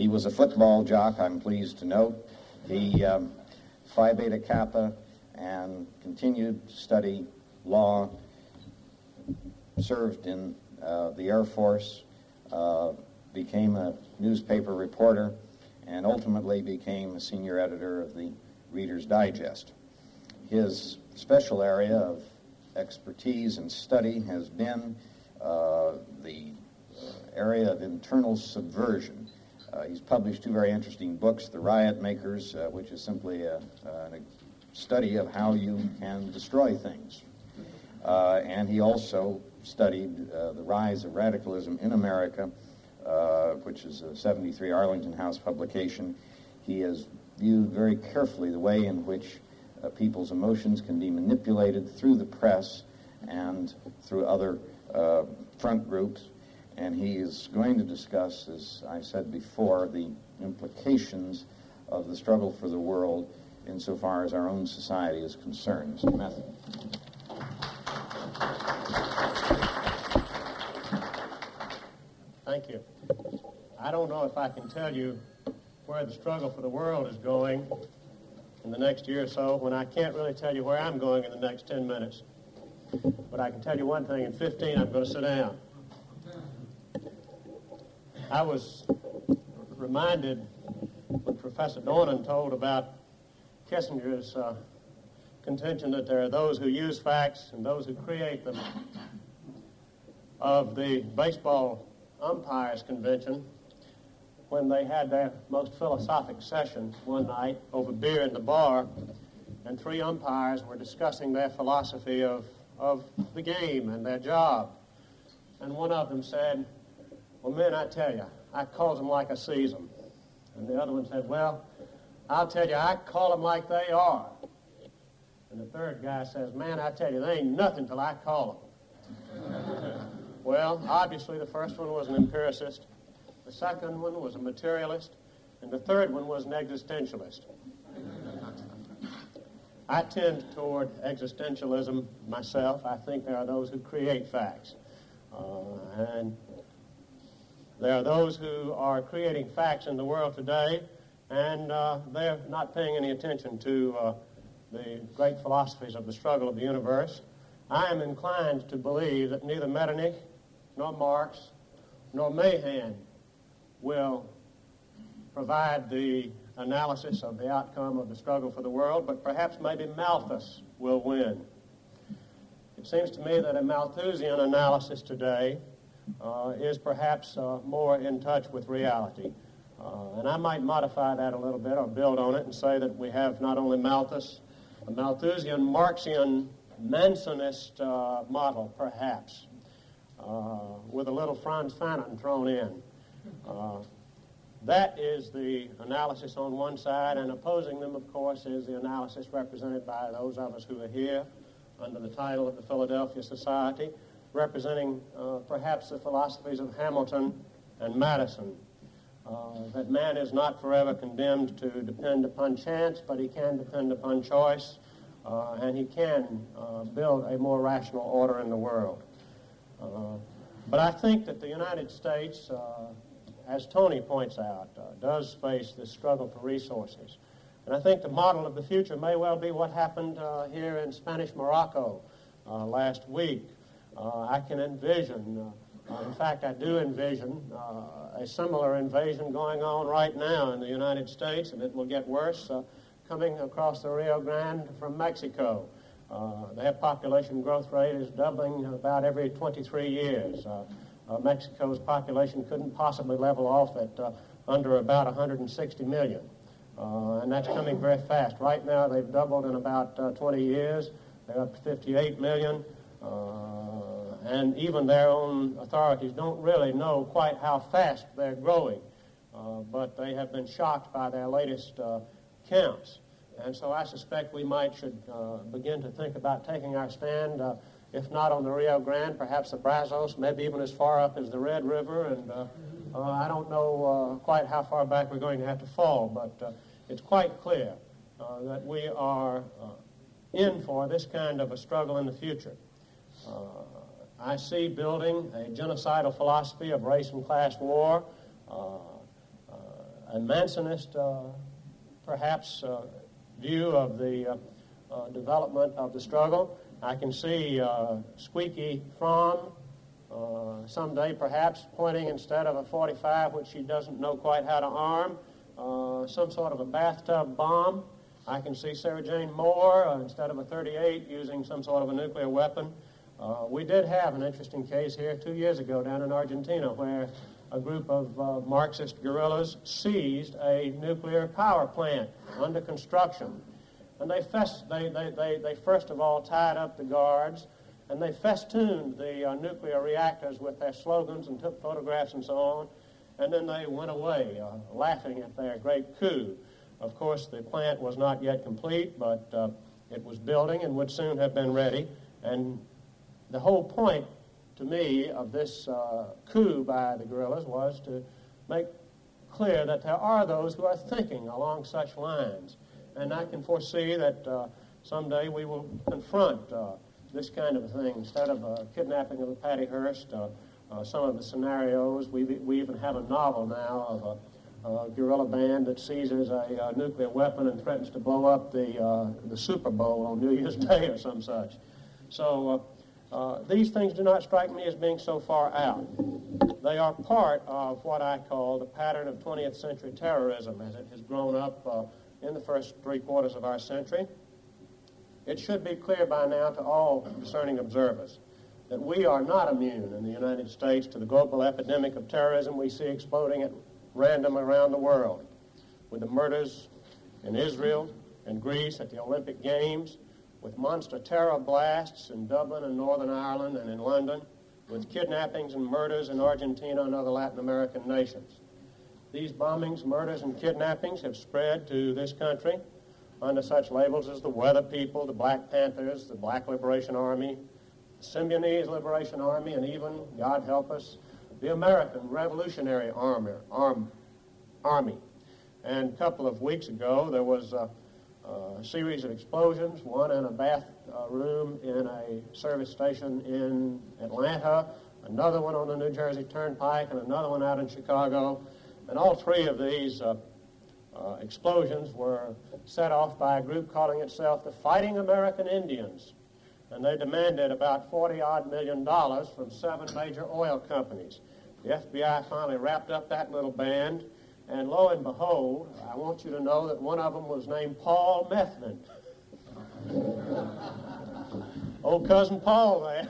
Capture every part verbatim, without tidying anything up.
He was a football jock, I'm pleased to note. He um, Phi Beta Kappa and continued to study law, served in uh, the Air Force, uh, became a newspaper reporter, and ultimately became a senior editor of the Reader's Digest. His special area of expertise and study has been uh, the area of internal subversion. Uh, he's published two very interesting books, The Riot Makers, uh, which is simply a, a study of how you can destroy things. Uh, and he also studied uh, the rise of radicalism in America, uh, which is a seventy-three Arlington House publication. He has viewed very carefully the way in which uh, people's emotions can be manipulated through the press and through other uh, front groups. And he is going to discuss, as I said before, the implications of the struggle for the world insofar as our own society is concerned. Mister Method. Thank you. I don't know if I can tell you where the struggle for the world is going in the next year or so, when I can't really tell you where I'm going in the next ten minutes. But I can tell you one thing, in fifteen I'm going to sit down. I was reminded when Professor Dornan told about Kissinger's uh, contention that there are those who use facts and those who create them, of the baseball umpires convention when they had their most philosophic session one night over beer in the bar, and three umpires were discussing their philosophy of, of the game and their job. And one of them said, "Well, men, I tell you, I calls them like I sees them." And the other one said, "Well, I'll tell you, I call them like they are." And the third guy says, "Man, I tell you, they ain't nothing till I call them." Well, obviously the first one was an empiricist, the second one was a materialist, and the third one was an existentialist. I tend toward existentialism myself. I think there are those who create facts. Uh, and there are those who are creating facts in the world today, and uh, they're not paying any attention to uh, the great philosophies of the struggle of the universe. I am inclined to believe that neither Metternich, nor Marx, nor Mahan will provide the analysis of the outcome of the struggle for the world, but perhaps maybe Malthus will win. It seems to me that a Malthusian analysis today uh, is perhaps uh, more in touch with reality. Uh, and I might modify that a little bit or build on it and say that we have not only Malthus, a Malthusian, Marxian, Mansonist uh, model, perhaps, uh, with a little Franz Fanon thrown in. Uh, that is the analysis on one side, and opposing them, of course, is the analysis represented by those of us who are here under the title of the Philadelphia Society, representing uh, perhaps the philosophies of Hamilton and Madison. Uh, that man is not forever condemned to depend upon chance, but he can depend upon choice, uh, and he can uh, build a more rational order in the world. Uh, but I think that the United States, uh, as Tony points out, uh, does face this struggle for resources. And I think the model of the future may well be what happened uh, here in Spanish Morocco uh, last week. Uh, I can envision, uh, uh, in fact, I do envision uh, a similar invasion going on right now in the United States, and it will get worse, uh, coming across the Rio Grande from Mexico. Uh, their population growth rate is doubling about every twenty-three years. Uh, uh, Mexico's population couldn't possibly level off at uh, under about one hundred sixty million. Uh, and that's coming very fast. Right now, they've doubled in about uh, twenty years. They're up to fifty-eight million. Uh, and even their own authorities don't really know quite how fast they're growing. Uh, but they have been shocked by their latest uh, counts. And so I suspect we might should uh, begin to think about taking our stand, uh, if not on the Rio Grande, perhaps the Brazos, maybe even as far up as the Red River. And uh, uh, I don't know uh, quite how far back we're going to have to fall, but uh, it's quite clear uh, that we are uh, in for this kind of a struggle in the future. Uh, I see building a genocidal philosophy of race and class war. Uh, uh, a Mansonist, uh, perhaps, uh, view of the uh, uh, development of the struggle. I can see uh, Squeaky Fromm uh, someday perhaps pointing instead of a forty-five, which she doesn't know quite how to arm, uh, some sort of a bathtub bomb. I can see Sarah Jane Moore, uh, instead of a thirty-eight, using some sort of a nuclear weapon. Uh, we did have an interesting case here two years ago down in Argentina where a group of uh, Marxist guerrillas seized a nuclear power plant under construction. And they, fest- they, they, they, they first of all tied up the guards, and they festooned the uh, nuclear reactors with their slogans and took photographs and so on. And then they went away, uh, laughing at their great coup. Of course, the plant was not yet complete, but uh, it was building and would soon have been ready. And the whole point, to me, of this uh, coup by the guerrillas was to make clear that there are those who are thinking along such lines. And I can foresee that uh, someday we will confront uh, this kind of a thing. Instead of uh, kidnapping of a Patty Hearst, uh, uh, some of the scenarios, we, we even have a novel now of a Uh, guerrilla band that seizes a uh, nuclear weapon and threatens to blow up the uh, the Super Bowl on New Year's Day or some such. So uh, uh, these things do not strike me as being so far out. They are part of what I call the pattern of twentieth century terrorism as it has grown up uh, in the first three quarters of our century. It should be clear by now to all discerning observers that we are not immune in the United States to the global epidemic of terrorism we see exploding at random around the world, with the murders in Israel and Greece at the Olympic Games, with monster terror blasts in Dublin and Northern Ireland and in London, with kidnappings and murders in Argentina and other Latin American nations. These bombings, murders, and kidnappings have spread to this country under such labels as the Weather People, the Black Panthers, the Black Liberation Army, the Symbionese Liberation Army, and even, God help us, the American Revolutionary Army. Arm, Army. And a couple of weeks ago, there was a, a series of explosions, one in a bathroom in a service station in Atlanta, another one on the New Jersey Turnpike, and another one out in Chicago. And all three of these uh, uh, explosions were set off by a group calling itself the Fighting American Indians. And they demanded about forty-odd million dollars from seven major oil companies. The F B I finally wrapped up that little band, and lo and behold, I want you to know that one of them was named Paul Methven. Old Cousin Paul there.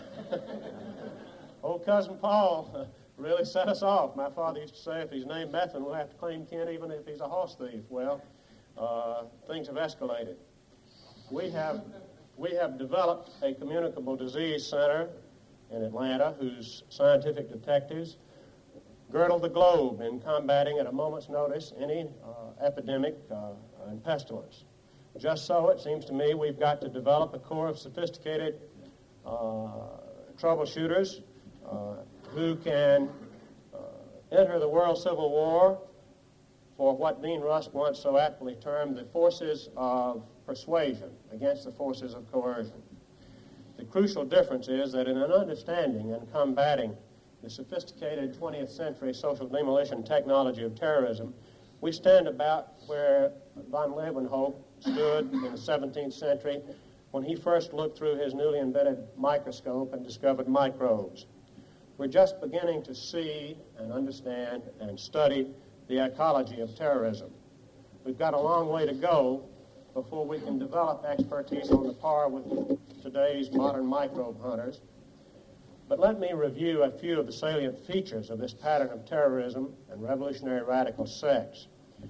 Old Cousin Paul really set us off. My father used to say if he's named Methven, we'll have to claim kin even if he's a horse thief. Well, uh, things have escalated. We have, we have developed a communicable disease center in Atlanta whose scientific detectives girdle the globe in combating at a moment's notice any uh, epidemic uh, and pestilence. Just so, it seems to me, we've got to develop a corps of sophisticated uh, troubleshooters uh, who can uh, enter the world civil war for what Dean Rusk once so aptly termed the forces of persuasion against the forces of coercion. The crucial difference is that in an understanding and combating the sophisticated twentieth century social demolition technology of terrorism, we stand about where von Leeuwenhoek stood in the seventeenth century when he first looked through his newly invented microscope and discovered microbes. We're just beginning to see and understand and study the ecology of terrorism. We've got a long way to go before we can develop expertise on the par with today's modern microbe hunters. But let me review a few of the salient features of this pattern of terrorism and revolutionary radical sects.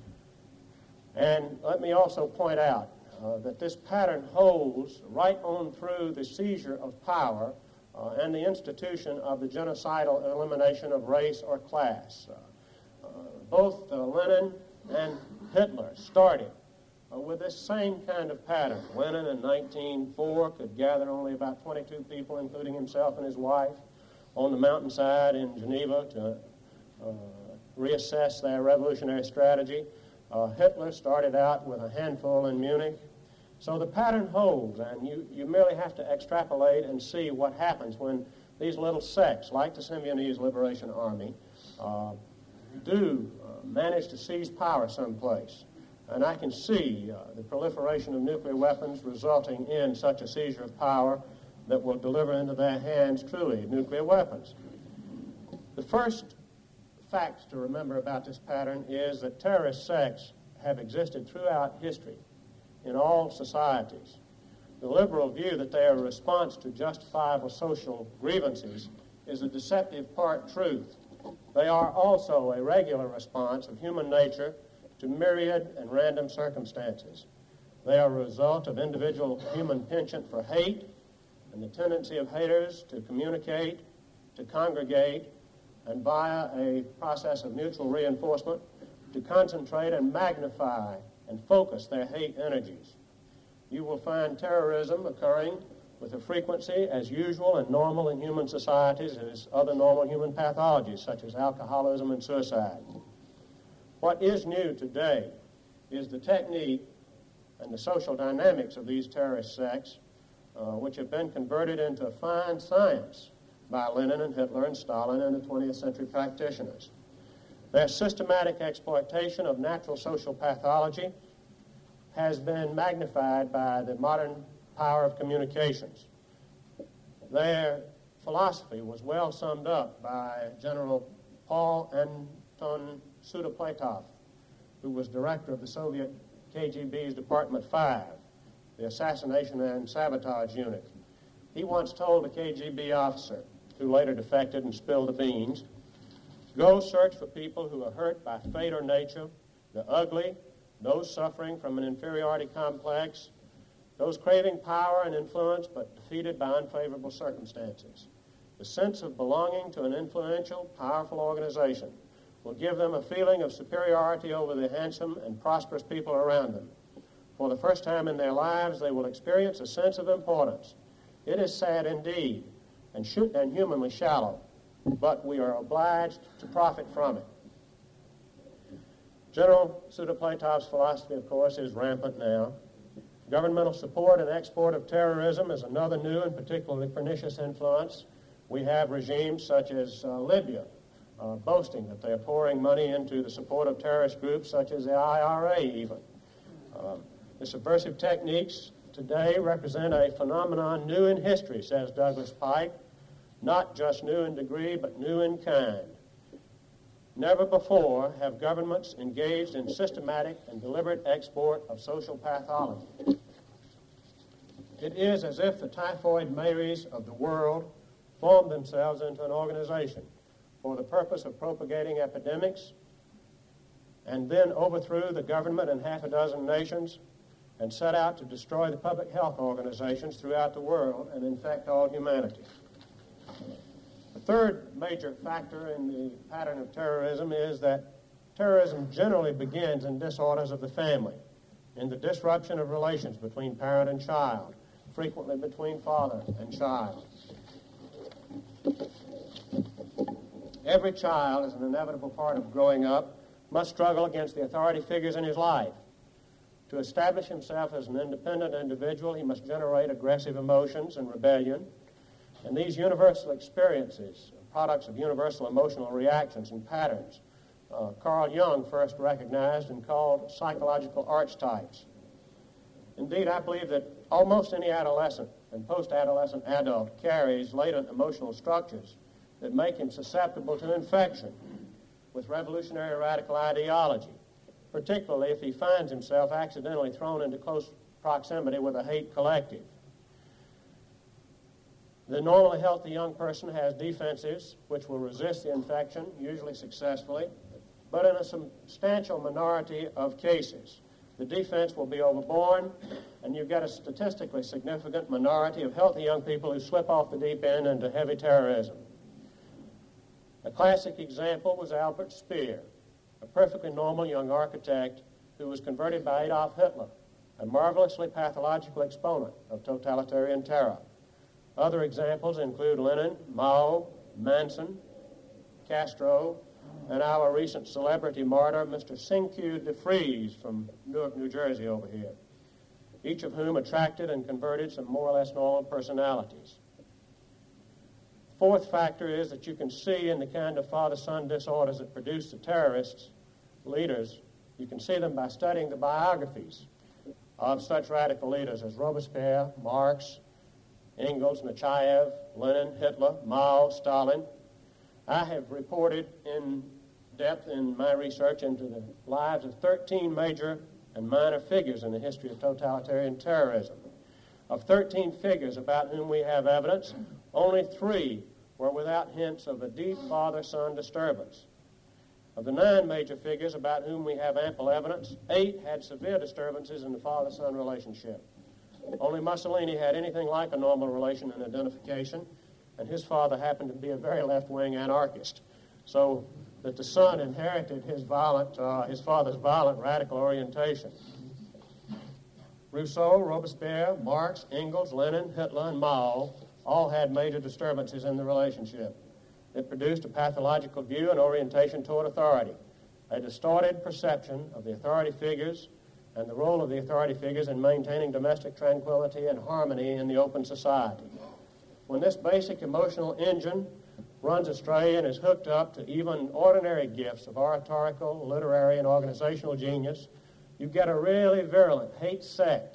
And let me also point out uh, that this pattern holds right on through the seizure of power uh, and the institution of the genocidal elimination of race or class. Uh, uh, both uh, Lenin and Hitler started Uh, with this same kind of pattern. Lenin in nineteen oh four could gather only about twenty-two people, including himself and his wife, on the mountainside in Geneva to uh, reassess their revolutionary strategy. Uh, Hitler started out with a handful in Munich. So the pattern holds, and you, you merely have to extrapolate and see what happens when these little sects, like the Symbionese Liberation Army, uh, do uh, manage to seize power someplace. And I can see uh, the proliferation of nuclear weapons resulting in such a seizure of power that will deliver into their hands truly nuclear weapons. The first fact to remember about this pattern is that terrorist sects have existed throughout history in all societies. The liberal view that they are a response to justifiable social grievances is a deceptive part truth. They are also a regular response of human nature to myriad and random circumstances. They are a result of individual human penchant for hate and the tendency of haters to communicate, to congregate, and via a process of mutual reinforcement, to concentrate and magnify and focus their hate energies. You will find terrorism occurring with a frequency as usual and normal in human societies as other normal human pathologies, such as alcoholism and suicide. What is new today is the technique and the social dynamics of these terrorist sects, uh, which have been converted into a fine science by Lenin and Hitler and Stalin and the twentieth century practitioners. Their systematic exploitation of natural social pathology has been magnified by the modern power of communications. Their philosophy was well summed up by General Paul Anton Sudoplatov, who was director of the Soviet K G B's Department five, the Assassination and Sabotage Unit. He once told a K G B officer, who later defected and spilled the beans, "Go search for people who are hurt by fate or nature, the ugly, those suffering from an inferiority complex, those craving power and influence but defeated by unfavorable circumstances. The sense of belonging to an influential, powerful organization will give them a feeling of superiority over the handsome and prosperous people around them. For the first time in their lives, they will experience a sense of importance. It is sad indeed and, sh- and humanly shallow, but we are obliged to profit from it." General Sudoplatov's philosophy, of course, is rampant now. Governmental support and export of terrorism is another new and particularly pernicious influence. We have regimes such as uh, Libya uh, boasting that they are pouring money into the support of terrorist groups such as the I R A even. Uh, the subversive techniques today represent a phenomenon new in history, says Douglas Pike, not just new in degree, but new in kind. Never before have governments engaged in systematic and deliberate export of social pathology. It is as if the typhoid Marys of the world formed themselves into an organization for the purpose of propagating epidemics and then overthrew the government in half a dozen nations and set out to destroy the public health organizations throughout the world and infect all humanity. The third major factor in the pattern of terrorism is that terrorism generally begins in disorders of the family, in the disruption of relations between parent and child, frequently between father and child. Every child, as an inevitable part of growing up, must struggle against the authority figures in his life. To establish himself as an independent individual, he must generate aggressive emotions and rebellion. And these universal experiences, products of universal emotional reactions and patterns, uh, Carl Jung first recognized and called psychological archetypes. Indeed, I believe that almost any adolescent and post-adolescent adult carries latent emotional structures that make him susceptible to infection with revolutionary radical ideology, particularly if he finds himself accidentally thrown into close proximity with a hate collective. The normally healthy young person has defenses which will resist the infection, usually successfully, but in a substantial minority of cases, the defense will be overborne, and you get a statistically significant minority of healthy young people who slip off the deep end into heavy terrorism. A classic example was Albert Speer, a perfectly normal young architect who was converted by Adolf Hitler, a marvelously pathological exponent of totalitarian terror. Other examples include Lenin, Mao, Manson, Castro, and our recent celebrity martyr, Mister Cinque de Vries from Newark, New Jersey over here, each of whom attracted and converted some more or less normal personalities. fourth factor is that you can see in the kind of father-son disorders that produce the terrorists, leaders, you can see them by studying the biographies of such radical leaders as Robespierre, Marx, Engels, Nechayev, Lenin, Hitler, Mao, Stalin. I have reported in depth in my research into the lives of thirteen major and minor figures in the history of totalitarian terrorism. Of thirteen figures about whom we have evidence, only three were without hints of a deep father-son disturbance. Of the nine major figures about whom we have ample evidence, eight had severe disturbances in the father-son relationship. Only Mussolini had anything like a normal relation and identification, and his father happened to be a very left-wing anarchist, so that the son inherited his violent, uh, his father's violent radical orientation. Rousseau, Robespierre, Marx, Engels, Lenin, Hitler, and Mao all had major disturbances in the relationship. It produced a pathological view and orientation toward authority, a distorted perception of the authority figures and the role of the authority figures in maintaining domestic tranquility and harmony in the open society. When this basic emotional engine runs astray and is hooked up to even ordinary gifts of oratorical, literary, and organizational genius, you get a really virulent hate sect.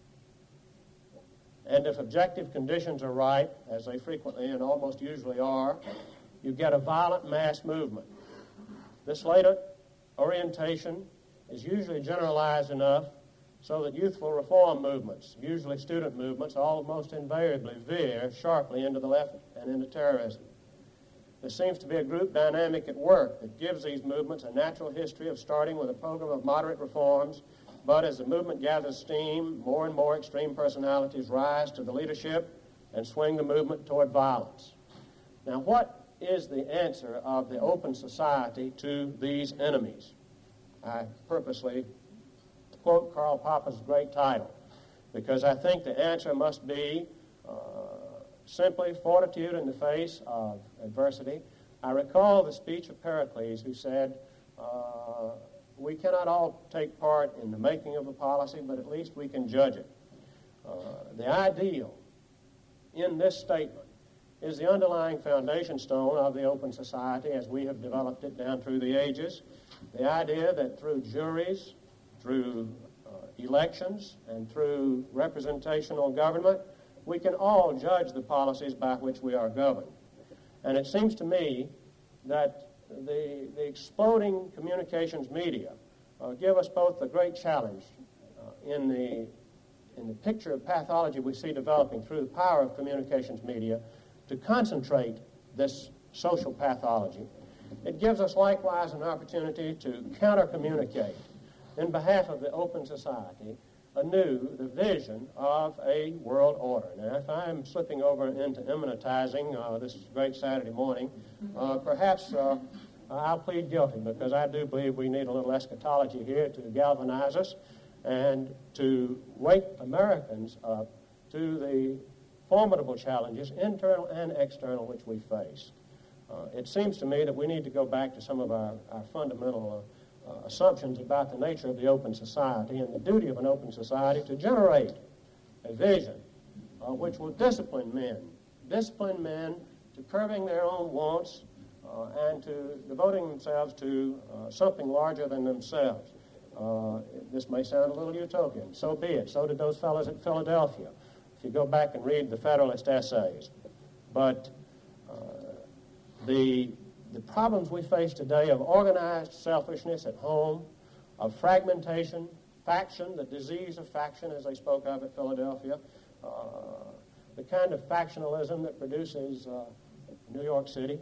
And if objective conditions are right, as they frequently and almost usually are, you get a violent mass movement. This latent orientation is usually generalized enough so that youthful reform movements, usually student movements, almost invariably veer sharply into the left and into terrorism. There seems to be a group dynamic at work that gives these movements a natural history of starting with a program of moderate reforms, but as the movement gathers steam, more and more extreme personalities rise to the leadership and swing the movement toward violence. Now, what is the answer of the open society to these enemies? I purposely quote Karl Popper's great title, because I think the answer must be uh, simply fortitude in the face of adversity. I recall the speech of Pericles, who said, uh, we cannot all take part in the making of a policy, but at least we can judge it. Uh, the ideal in this statement is the underlying foundation stone of the open society as we have developed it down through the ages. The idea that through juries, through uh, elections, and through representational government, we can all judge the policies by which we are governed. And it seems to me that the, the exploding communications media uh, give us both a great challenge uh, in the in the picture of pathology we see developing through the power of communications media to concentrate this social pathology. It gives us likewise an opportunity to counter-communicate in behalf of the open society anew the vision of a world order. Now, if I'm slipping over into immanentizing uh, this great Saturday morning, uh, perhaps uh, I'll plead guilty, because I do believe we need a little eschatology here to galvanize us and to wake Americans up to the formidable challenges, internal and external, which we face. Uh, it seems to me that we need to go back to some of our, our fundamental uh, uh, assumptions about the nature of the open society and the duty of an open society to generate a vision uh, which will discipline men, discipline men to curbing their own wants uh, and to devoting themselves to uh, something larger than themselves. Uh, this may sound a little utopian. So be it. So did those fellows at Philadelphia, if you go back and read the Federalist essays. But uh, the, the problems we face today of organized selfishness at home, of fragmentation, faction, the disease of faction, as they spoke of at Philadelphia, uh, the kind of factionalism that produces uh, New York City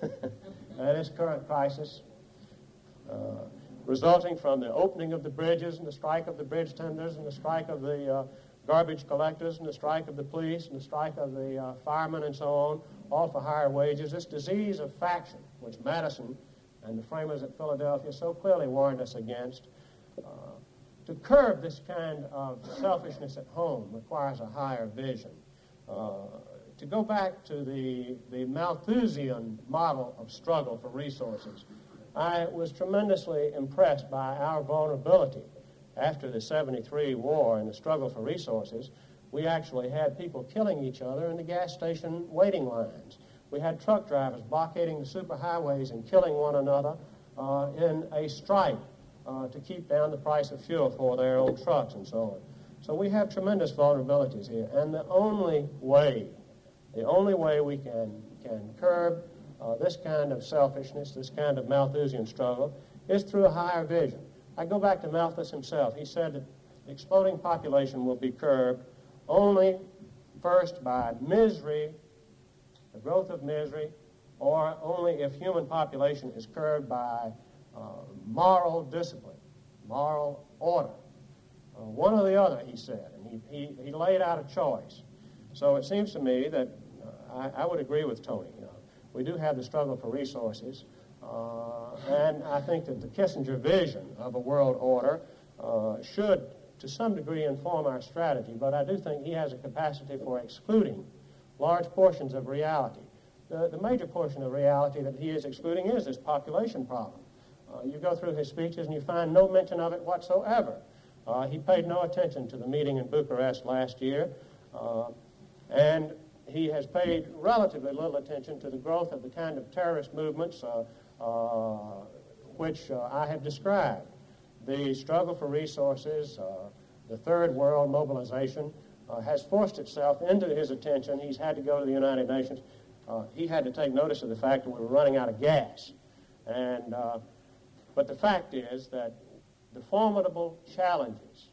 and its current crisis, uh, resulting from the opening of the bridges and the strike of the bridge tenders and the strike of the uh, garbage collectors and the strike of the police and the strike of the uh, firemen and so on, all for higher wages. This disease of faction, which Madison and the framers at Philadelphia so clearly warned us against, uh, to curb this kind of selfishness at home requires a higher vision. Uh, to go back to the, the Malthusian model of struggle for resources, I was tremendously impressed by our vulnerability. After the seventy-three war and the struggle for resources, we actually had people killing each other in the gas station waiting lines. We had truck drivers blockading the superhighways and killing one another uh, in a strike uh, to keep down the price of fuel for their old trucks and so on. So we have tremendous vulnerabilities here. And the only way, the only way we can, can curb uh, this kind of selfishness, this kind of Malthusian struggle, is through a higher vision. I go back to Malthus himself. He said that the exploding population will be curbed only first by misery, the growth of misery, or only if human population is curbed by uh, moral discipline, moral order. Uh, one or the other, he said, and he, he, he laid out a choice. So it seems to me that uh, I, I would agree with Tony. You know, we do have the struggle for resources, uh, and I think that the Kissinger vision of a world order uh, should, to some degree, inform our strategy, but I do think he has a capacity for excluding large portions of reality. The, the major portion of reality that he is excluding is this population problem. Uh, you go through his speeches and you find no mention of it whatsoever. Uh, he paid no attention to the meeting in Bucharest last year, uh, and he has paid relatively little attention to the growth of the kind of terrorist movements uh, uh, which uh, I have described. The struggle for resources, uh, the third world mobilization, uh, has forced itself into his attention. He's had to go to the United Nations. Uh, he had to take notice of the fact that we were running out of gas. And, uh, but the fact is that the formidable challenges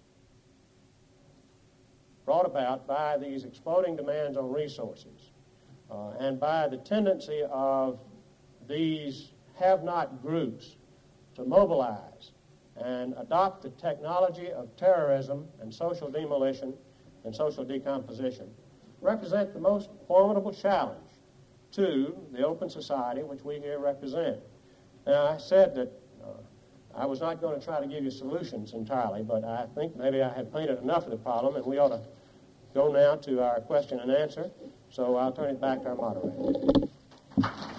brought about by these exploding demands on resources uh, and by the tendency of these have-not groups to mobilize and adopt the technology of terrorism and social demolition and social decomposition represent the most formidable challenge to the open society which we here represent. Now, I said that uh, I was not going to try to give you solutions entirely, but I think maybe I had painted enough of the problem, and we ought to go now to our question and answer. So I'll turn it back to our moderator.